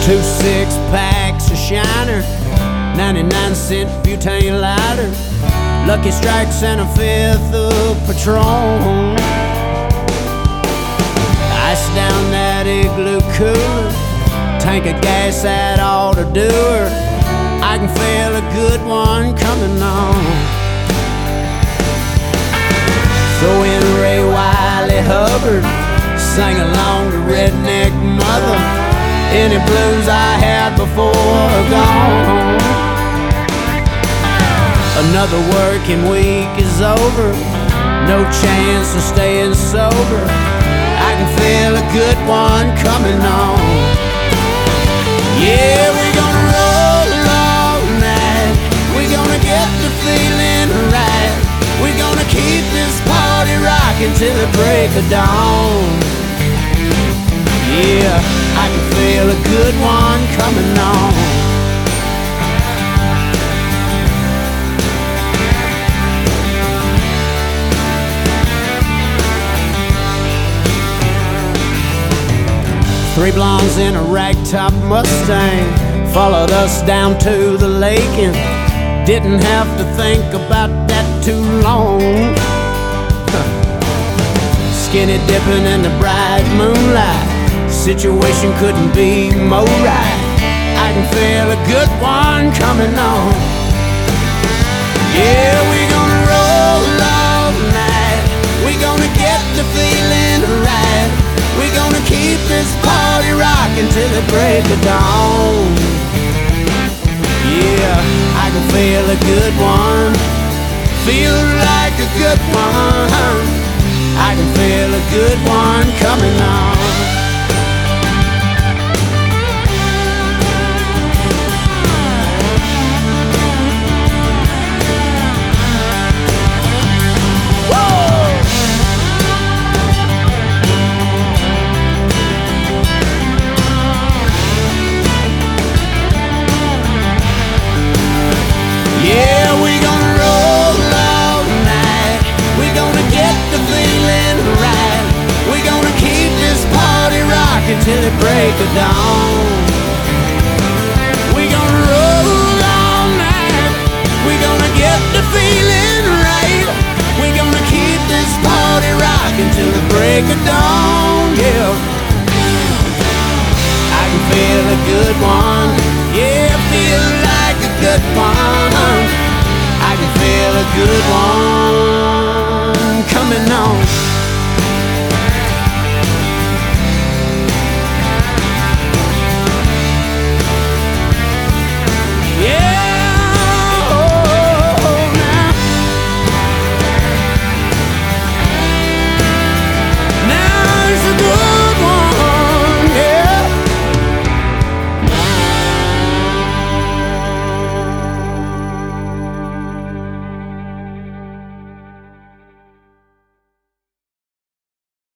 2 6-packs of Shiner, 99-cent butane lighter, Lucky Strikes and a 5th of Patron. Ice down that igloo cooler, tank of gas that ought to do her. I can feel a good one coming on. Throw in Ray Wiley Hubbard, sing along to Redneck Mother. Any blues I had before are gone. Another working week is over, no chance of staying sober. I can feel a good one coming on. Yeah, we're gonna roll all night, we're gonna get the feeling right, we're gonna keep this party rocking till the break of dawn. Yeah, I can feel a good one coming on. Three blondes in a ragtop Mustang followed us down to the lake and didn't have to think about that too long. Skinny dipping in the bright moonlight, situation couldn't be more right. I can feel a good one coming on. Yeah, we're gonna roll all night, we're gonna get the feeling right, we're gonna keep this party rocking till the break of dawn. Yeah, I can feel a good one, feel like a good one. I can feel a good one coming on. Yeah, we're gonna roll all night, we're gonna get the feeling right, we're gonna keep this party rocking till the break of dawn. We're gonna roll all night, we're gonna get the feeling right, we're gonna keep this party rocking till the break of dawn. Yeah, I can feel a good one, yeah, feel like a good one. I can feel a good one.